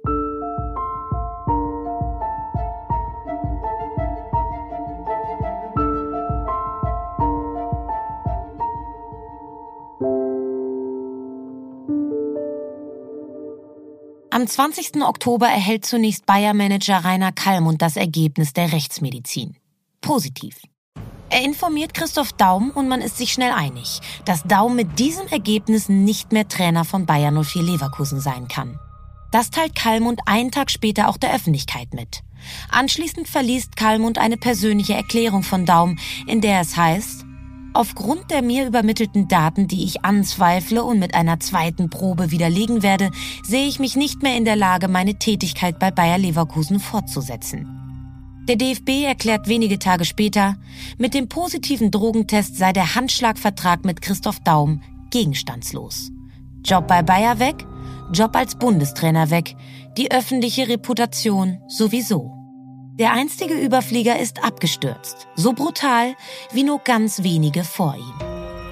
Am zwanzigsten Oktober erhält zunächst Bayer-Manager Rainer Kallmund das Ergebnis der Rechtsmedizin. Positiv. Er informiert Christoph Daum und man ist sich schnell einig, dass Daum mit diesem Ergebnis nicht mehr Trainer von Bayer null vier Leverkusen sein kann. Das teilt Kallmund einen Tag später auch der Öffentlichkeit mit. Anschließend verliest Kallmund eine persönliche Erklärung von Daum, in der es heißt: Aufgrund der mir übermittelten Daten, die ich anzweifle und mit einer zweiten Probe widerlegen werde, sehe ich mich nicht mehr in der Lage, meine Tätigkeit bei Bayer Leverkusen fortzusetzen. Der D F B erklärt wenige Tage später, mit dem positiven Drogentest sei der Handschlagvertrag mit Christoph Daum gegenstandslos. Job bei Bayer weg, Job als Bundestrainer weg, die öffentliche Reputation sowieso. Der einstige Überflieger ist abgestürzt, so brutal wie nur ganz wenige vor ihm.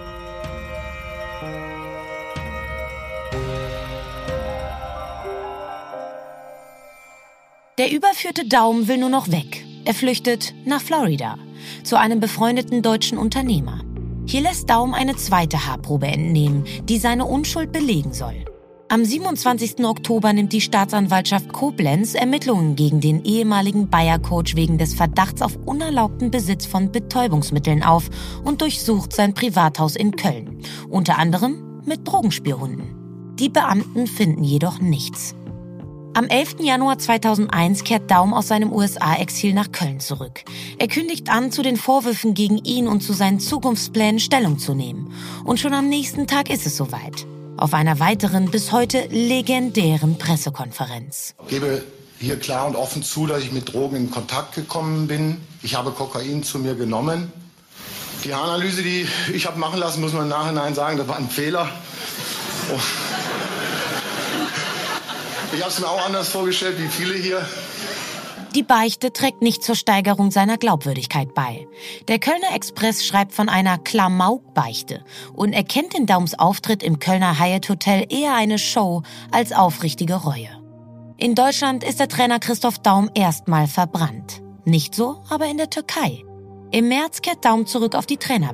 Der überführte Daum will nur noch weg. Er flüchtet nach Florida, zu einem befreundeten deutschen Unternehmer. Hier lässt Daum eine zweite Haarprobe entnehmen, die seine Unschuld belegen soll. Am siebenundzwanzigsten Oktober nimmt die Staatsanwaltschaft Koblenz Ermittlungen gegen den ehemaligen Bayer-Coach wegen des Verdachts auf unerlaubten Besitz von Betäubungsmitteln auf und durchsucht sein Privathaus in Köln, unter anderem mit Drogenspürhunden. Die Beamten finden jedoch nichts. Am elften Januar zweitausendeins kehrt Daum aus seinem U S A-Exil nach Köln zurück. Er kündigt an, zu den Vorwürfen gegen ihn und zu seinen Zukunftsplänen Stellung zu nehmen. Und schon am nächsten Tag ist es soweit. Auf einer weiteren, bis heute legendären Pressekonferenz. Ich gebe hier klar und offen zu, dass ich mit Drogen in Kontakt gekommen bin. Ich habe Kokain zu mir genommen. Die Haaranalyse, die ich habe machen lassen, muss man im Nachhinein sagen, das war ein Fehler. Oh. Ich habe es mir auch anders vorgestellt, wie viele hier. Die Beichte trägt nicht zur Steigerung seiner Glaubwürdigkeit bei. Der Kölner Express schreibt von einer Klamauk-Beichte und erkennt in Daums Auftritt im Kölner Hyatt Hotel eher eine Show als aufrichtige Reue. In Deutschland ist der Trainer Christoph Daum erstmal verbrannt. Nicht so, aber in der Türkei. Im März kehrt Daum zurück auf die Trainerbank.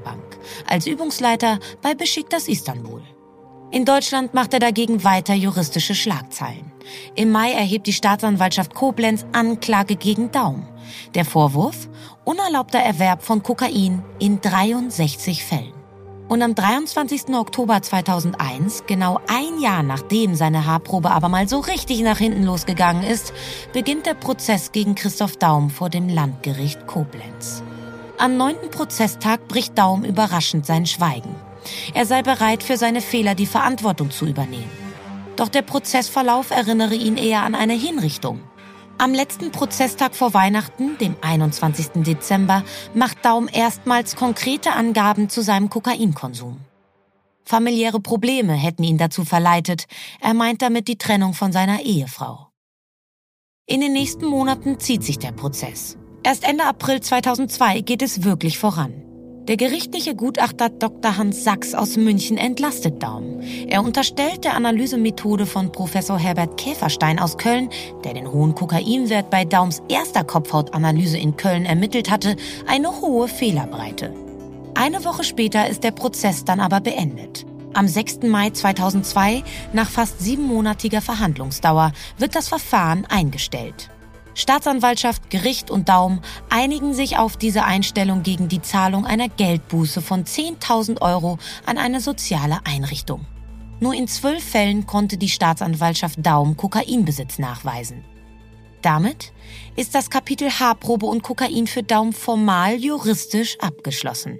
als Übungsleiter bei Beşiktaş Istanbul. In Deutschland macht er dagegen weiter juristische Schlagzeilen. Im Mai erhebt die Staatsanwaltschaft Koblenz Anklage gegen Daum. Der Vorwurf? Unerlaubter Erwerb von Kokain in dreiundsechzig Fällen. Und am dreiundzwanzigsten Oktober zweitausendeins, genau ein Jahr nachdem seine Haarprobe aber mal so richtig nach hinten losgegangen ist, beginnt der Prozess gegen Christoph Daum vor dem Landgericht Koblenz. Am neunten Prozesstag bricht Daum überraschend sein Schweigen. Er sei bereit, für seine Fehler die Verantwortung zu übernehmen. Doch der Prozessverlauf erinnere ihn eher an eine Hinrichtung. Am letzten Prozesstag vor Weihnachten, dem einundzwanzigsten Dezember, macht Daum erstmals konkrete Angaben zu seinem Kokainkonsum. Familiäre Probleme hätten ihn dazu verleitet. Er meint damit die Trennung von seiner Ehefrau. In den nächsten Monaten zieht sich der Prozess. Erst Ende April zweitausendzwei geht es wirklich voran. Der gerichtliche Gutachter Doktor Hans Sachs aus München entlastet Daum. Er unterstellt der Analysemethode von Professor Herbert Käferstein aus Köln, der den hohen Kokainwert bei Daums erster Kopfhautanalyse in Köln ermittelt hatte, eine hohe Fehlerbreite. Eine Woche später ist der Prozess dann aber beendet. Am sechsten Mai zweitausendzwei, nach fast siebenmonatiger Verhandlungsdauer, wird das Verfahren eingestellt. Staatsanwaltschaft, Gericht und Daum einigen sich auf diese Einstellung gegen die Zahlung einer Geldbuße von zehntausend Euro an eine soziale Einrichtung. Nur in zwölf Fällen konnte die Staatsanwaltschaft Daum Kokainbesitz nachweisen. Damit ist das Kapitel Haarprobe und Kokain für Daum formal juristisch abgeschlossen.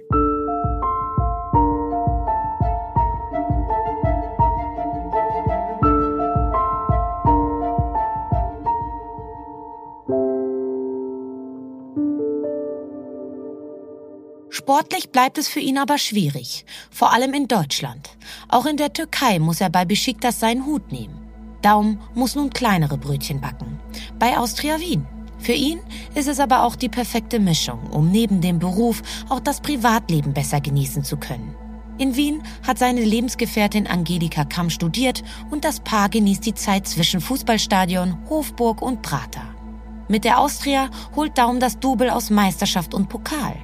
Sportlich bleibt es für ihn aber schwierig, vor allem in Deutschland. Auch in der Türkei muss er bei Beşiktaş seinen Hut nehmen. Daum muss nun kleinere Brötchen backen. Bei Austria Wien. Für ihn ist es aber auch die perfekte Mischung, um neben dem Beruf auch das Privatleben besser genießen zu können. In Wien hat seine Lebensgefährtin Angelika Kamm studiert und das Paar genießt die Zeit zwischen Fußballstadion, Hofburg und Prater. Mit der Austria holt Daum das Double aus Meisterschaft und Pokal.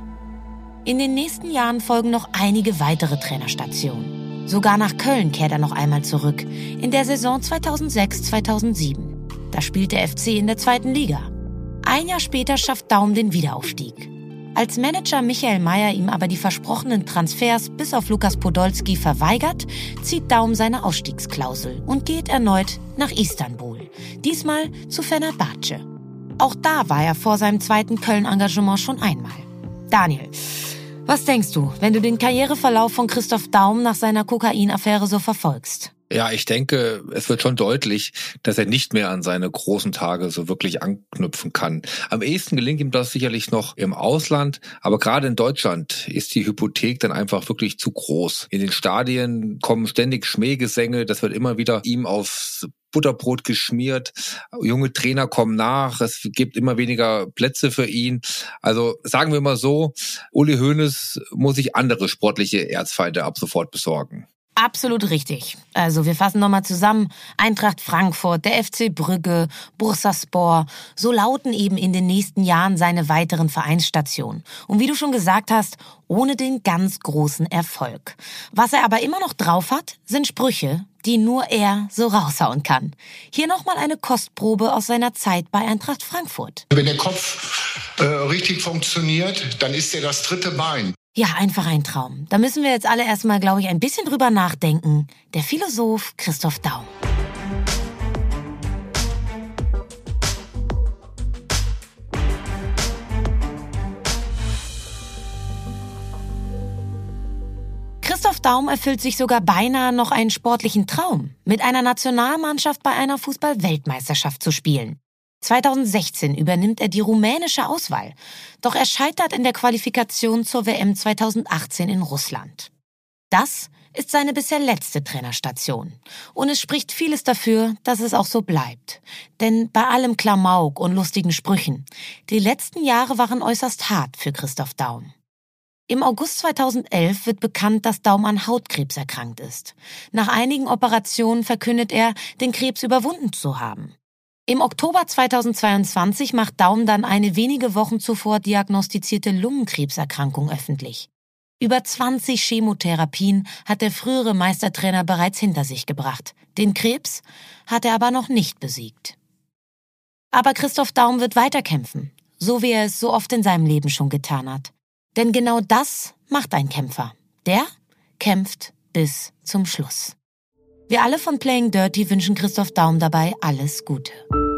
In den nächsten Jahren folgen noch einige weitere Trainerstationen. Sogar nach Köln kehrt er noch einmal zurück, in der Saison zweitausendsechs zweitausendsieben. Da spielt der F C in der zweiten Liga. Ein Jahr später schafft Daum den Wiederaufstieg. Als Manager Michael Mayer ihm aber die versprochenen Transfers bis auf Lukas Podolski verweigert, zieht Daum seine Ausstiegsklausel und geht erneut nach Istanbul, diesmal zu Fenerbahce. Auch da war er vor seinem zweiten Köln-Engagement schon einmal. Daniel, was denkst du, wenn du den Karriereverlauf von Christoph Daum nach seiner Kokainaffäre so verfolgst? Ja, ich denke, es wird schon deutlich, dass er nicht mehr an seine großen Tage so wirklich anknüpfen kann. Am ehesten gelingt ihm das sicherlich noch im Ausland, aber gerade in Deutschland ist die Hypothek dann einfach wirklich zu groß. In den Stadien kommen ständig Schmähgesänge, das wird immer wieder ihm aufs Butterbrot geschmiert, junge Trainer kommen nach, es gibt immer weniger Plätze für ihn. Also sagen wir mal so, Uli Hoeneß muss sich andere sportliche Erzfeinde ab sofort besorgen. Absolut richtig. Also wir fassen nochmal zusammen. Eintracht Frankfurt, der F C Brügge, Bursaspor. So lauten eben in den nächsten Jahren seine weiteren Vereinsstationen. Und wie du schon gesagt hast, ohne den ganz großen Erfolg. Was er aber immer noch drauf hat, sind Sprüche, die nur er so raushauen kann. Hier nochmal eine Kostprobe aus seiner Zeit bei Eintracht Frankfurt. Wenn der Kopf äh, richtig funktioniert, dann ist er das dritte Bein. Ja, einfach ein Traum. Da müssen wir jetzt alle erstmal, glaube ich, ein bisschen drüber nachdenken. Der Philosoph Christoph Daum. Christoph Daum erfüllt sich sogar beinahe noch einen sportlichen Traum, mit einer Nationalmannschaft bei einer Fußball-Weltmeisterschaft zu spielen. zweitausendsechzehn übernimmt er die rumänische Auswahl, doch er scheitert in der Qualifikation zur W M zweitausendachtzehn in Russland. Das ist seine bisher letzte Trainerstation. Und es spricht vieles dafür, dass es auch so bleibt. Denn bei allem Klamauk und lustigen Sprüchen, die letzten Jahre waren äußerst hart für Christoph Daum. Im August zweitausendelf wird bekannt, dass Daum an Hautkrebs erkrankt ist. Nach einigen Operationen verkündet er, den Krebs überwunden zu haben. Im Oktober zweitausendzweiundzwanzig macht Daum dann eine wenige Wochen zuvor diagnostizierte Lungenkrebserkrankung öffentlich. Über zwanzig Chemotherapien hat der frühere Meistertrainer bereits hinter sich gebracht. Den Krebs hat er aber noch nicht besiegt. Aber Christoph Daum wird weiterkämpfen, so wie er es so oft in seinem Leben schon getan hat. Denn genau das macht ein Kämpfer. Der kämpft bis zum Schluss. Wir alle von Playing Dirty wünschen Christoph Daum dabei alles Gute.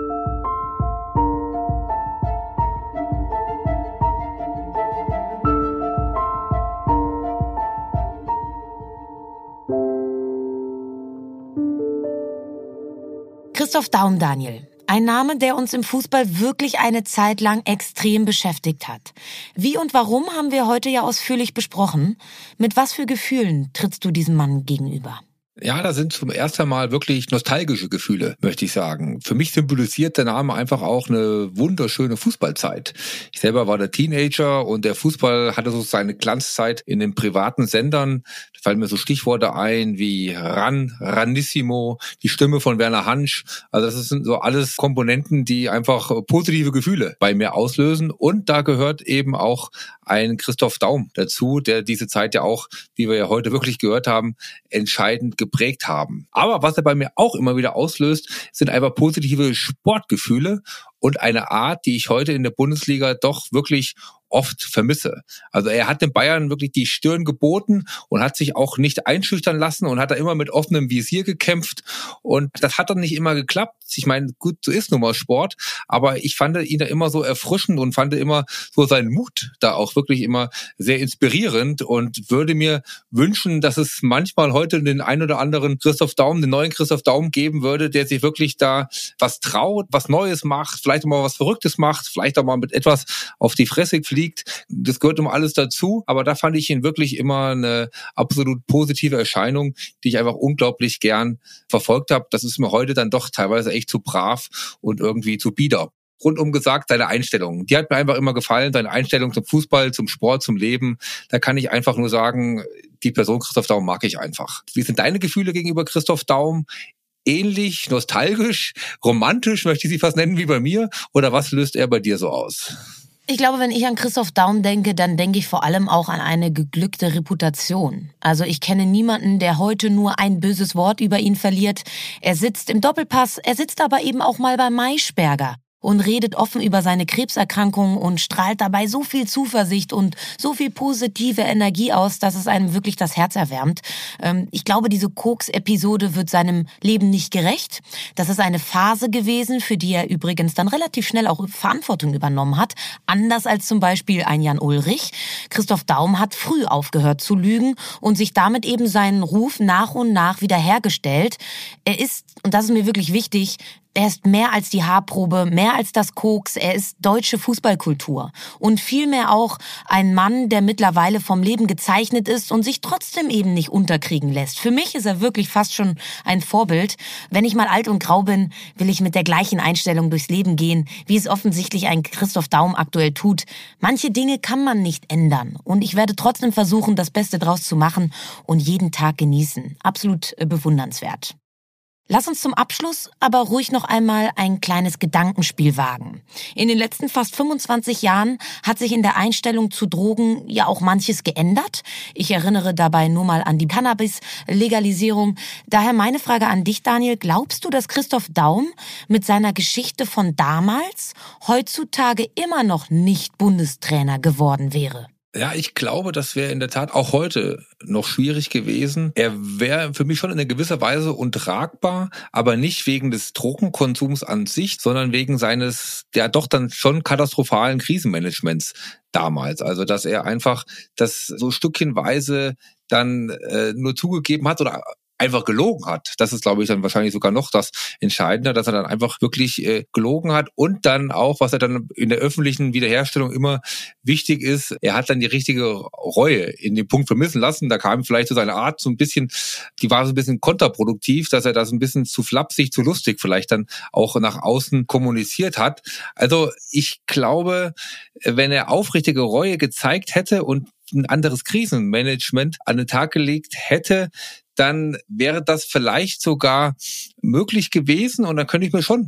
Christoph Daum, Daniel. Ein Name, der uns im Fußball wirklich eine Zeit lang extrem beschäftigt hat. Wie und warum haben wir heute ja ausführlich besprochen. Mit was für Gefühlen trittst du diesem Mann gegenüber? Ja, da sind zum ersten Mal wirklich nostalgische Gefühle, möchte ich sagen. Für mich symbolisiert der Name einfach auch eine wunderschöne Fußballzeit. Ich selber war der Teenager und der Fußball hatte so seine Glanzzeit in den privaten Sendern. Da fallen mir so Stichworte ein wie Ran, Ranissimo, die Stimme von Werner Hansch. Also das sind so alles Komponenten, die einfach positive Gefühle bei mir auslösen. Und da gehört eben auch ein Christoph Daum dazu, der diese Zeit ja auch, wie wir ja heute wirklich gehört haben, entscheidend geprägt haben. Aber was er bei mir auch immer wieder auslöst, sind einfach positive Sportgefühle und eine Art, die ich heute in der Bundesliga doch wirklich oft vermisse. Also er hat den Bayern wirklich die Stirn geboten und hat sich auch nicht einschüchtern lassen und hat da immer mit offenem Visier gekämpft und das hat dann nicht immer geklappt. Ich meine, gut, so ist nun mal Sport, aber ich fand ihn da immer so erfrischend und fand immer so seinen Mut da auch wirklich immer sehr inspirierend und würde mir wünschen, dass es manchmal heute den ein oder anderen Christoph Daum, den neuen Christoph Daum geben würde, der sich wirklich da was traut, was Neues macht, vielleicht auch mal was Verrücktes macht, vielleicht auch mal mit etwas auf die Fresse fliegt. Das gehört um alles dazu, aber da fand ich ihn wirklich immer eine absolut positive Erscheinung, die ich einfach unglaublich gern verfolgt habe. Das ist mir heute dann doch teilweise echt zu brav und irgendwie zu bieder. Rundum gesagt, seine Einstellung, die hat mir einfach immer gefallen, seine Einstellung zum Fußball, zum Sport, zum Leben. Da kann ich einfach nur sagen, die Person Christoph Daum mag ich einfach. Wie sind deine Gefühle gegenüber Christoph Daum? Ähnlich, nostalgisch, romantisch, möchte ich sie fast nennen, wie bei mir? Oder was löst er bei dir so aus? Ich glaube, wenn ich an Christoph Daum denke, dann denke ich vor allem auch an eine geglückte Reputation. Also ich kenne niemanden, der heute nur ein böses Wort über ihn verliert. Er sitzt im Doppelpass, er sitzt aber eben auch mal bei Maischberger und redet offen über seine Krebserkrankung und strahlt dabei so viel Zuversicht und so viel positive Energie aus, dass es einem wirklich das Herz erwärmt. Ich glaube, diese Koks-Episode wird seinem Leben nicht gerecht. Das ist eine Phase gewesen, für die er übrigens dann relativ schnell auch Verantwortung übernommen hat. Anders als zum Beispiel ein Jan Ulrich. Christoph Daum hat früh aufgehört zu lügen und sich damit eben seinen Ruf nach und nach wiederhergestellt. Er ist, und das ist mir wirklich wichtig, er ist mehr als die Haarprobe, mehr als das Koks, er ist deutsche Fußballkultur und vielmehr auch ein Mann, der mittlerweile vom Leben gezeichnet ist und sich trotzdem eben nicht unterkriegen lässt. Für mich ist er wirklich fast schon ein Vorbild. Wenn ich mal alt und grau bin, will ich mit der gleichen Einstellung durchs Leben gehen, wie es offensichtlich ein Christoph Daum aktuell tut. Manche Dinge kann man nicht ändern und ich werde trotzdem versuchen, das Beste draus zu machen und jeden Tag genießen. Absolut bewundernswert. Lass uns zum Abschluss aber ruhig noch einmal ein kleines Gedankenspiel wagen. In den letzten fast fünfundzwanzig Jahren hat sich in der Einstellung zu Drogen ja auch manches geändert. Ich erinnere dabei nur mal an die Cannabis-Legalisierung. Daher meine Frage an dich, Daniel. Glaubst du, dass Christoph Daum mit seiner Geschichte von damals heutzutage immer noch nicht Bundestrainer geworden wäre? Ja, ich glaube, das wäre in der Tat auch heute noch schwierig gewesen. Er wäre für mich schon in einer gewisser Weise untragbar, aber nicht wegen des Drogenkonsums an sich, sondern wegen seines, ja doch dann schon katastrophalen Krisenmanagements damals. Also, dass er einfach das so stückchenweise dann äh, nur zugegeben hat oder einfach gelogen hat. Das ist, glaube ich, dann wahrscheinlich sogar noch das Entscheidende, dass er dann einfach wirklich äh, gelogen hat und dann auch, was er dann in der öffentlichen Wiederherstellung immer wichtig ist, er hat dann die richtige Reue in dem Punkt vermissen lassen. Da kam vielleicht so seine Art so ein bisschen, die war so ein bisschen kontraproduktiv, dass er das ein bisschen zu flapsig, zu lustig vielleicht dann auch nach außen kommuniziert hat. Also ich glaube, wenn er aufrichtige Reue gezeigt hätte und ein anderes Krisenmanagement an den Tag gelegt hätte, dann wäre das vielleicht sogar möglich gewesen und dann könnte ich mir schon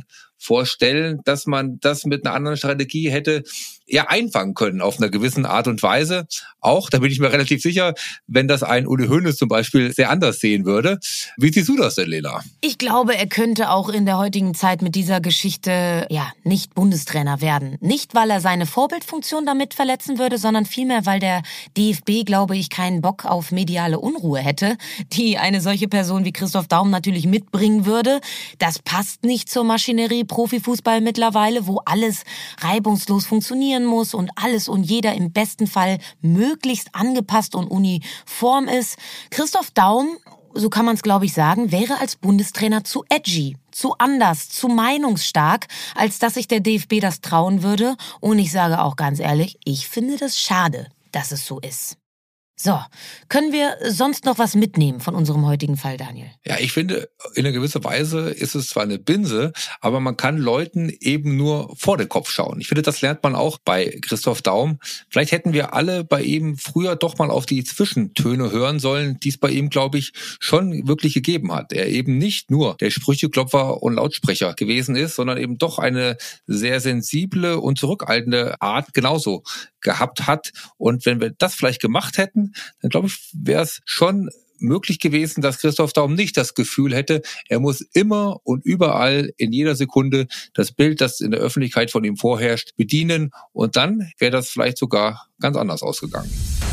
vorstellen, dass man das mit einer anderen Strategie hätte ja einfangen können auf einer gewissen Art und Weise. Auch, da bin ich mir relativ sicher, wenn das ein Uli Hoeneß zum Beispiel sehr anders sehen würde. Wie siehst du das denn, Lena? Ich glaube, er könnte auch in der heutigen Zeit mit dieser Geschichte ja nicht Bundestrainer werden. Nicht, weil er seine Vorbildfunktion damit verletzen würde, sondern vielmehr, weil der D F B, glaube ich, keinen Bock auf mediale Unruhe hätte, die eine solche Person wie Christoph Daum natürlich mitbringen würde. Das passt nicht zur Maschinerie Profifußball mittlerweile, wo alles reibungslos funktionieren muss und alles und jeder im besten Fall möglichst angepasst und uniform ist. Christoph Daum, so kann man es glaube ich sagen, wäre als Bundestrainer zu edgy, zu anders, zu meinungsstark, als dass sich der D F B das trauen würde. Und ich sage auch ganz ehrlich, ich finde das schade, dass es so ist. So, können wir sonst noch was mitnehmen von unserem heutigen Fall, Daniel? Ja, ich finde, in einer gewissen Weise ist es zwar eine Binse, aber man kann Leuten eben nur vor den Kopf schauen. Ich finde, das lernt man auch bei Christoph Daum. Vielleicht hätten wir alle bei ihm früher doch mal auf die Zwischentöne hören sollen, die es bei ihm, glaube ich, schon wirklich gegeben hat. Er eben nicht nur der Sprücheklopfer und Lautsprecher gewesen ist, sondern eben doch eine sehr sensible und zurückhaltende Art genauso gehabt hat. Und wenn wir das vielleicht gemacht hätten, dann glaube ich, wäre es schon möglich gewesen, dass Christoph Daum nicht das Gefühl hätte, er muss immer und überall in jeder Sekunde das Bild, das in der Öffentlichkeit von ihm vorherrscht, bedienen. Und dann wäre das vielleicht sogar ganz anders ausgegangen.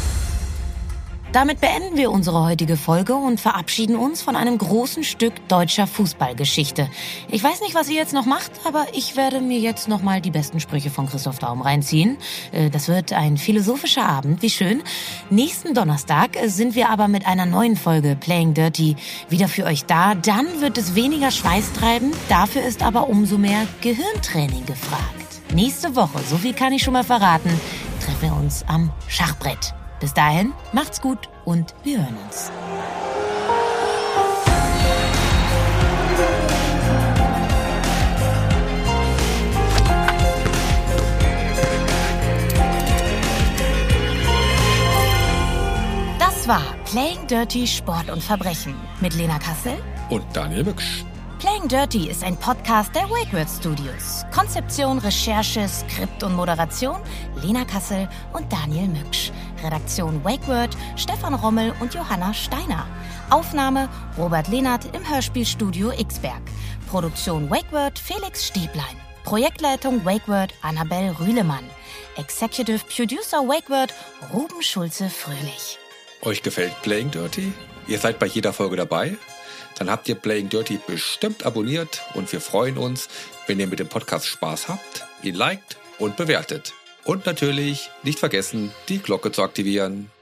Damit beenden wir unsere heutige Folge und verabschieden uns von einem großen Stück deutscher Fußballgeschichte. Ich weiß nicht, was ihr jetzt noch macht, aber ich werde mir jetzt noch mal die besten Sprüche von Christoph Daum reinziehen. Das wird ein philosophischer Abend, wie schön. Nächsten Donnerstag sind wir aber mit einer neuen Folge Playing Dirty wieder für euch da. Dann wird es weniger Schweiß treiben, dafür ist aber umso mehr Gehirntraining gefragt. Nächste Woche, so viel kann ich schon mal verraten, treffen wir uns am Schachbrett. Bis dahin, macht's gut und wir hören uns. Das war Playing Dirty Sport und Verbrechen mit Lena Kassel und Daniel Mücksch. Playing Dirty ist ein Podcast der WakeWord Studios. Konzeption, Recherche, Skript und Moderation Lena Kassel und Daniel Mücksch. Redaktion WakeWord Stefan Rommel und Johanna Steiner. Aufnahme Robert Lehnert im Hörspielstudio Xberg. Produktion WakeWord Felix Stieblein. Projektleitung WakeWord Annabel Rühlemann. Executive Producer WakeWord Ruben Schulze-Fröhlich. Euch gefällt Playing Dirty? Ihr seid bei jeder Folge dabei? Dann habt ihr Playing Dirty bestimmt abonniert und wir freuen uns, wenn ihr mit dem Podcast Spaß habt, ihn liked und bewertet. Und natürlich nicht vergessen, die Glocke zu aktivieren.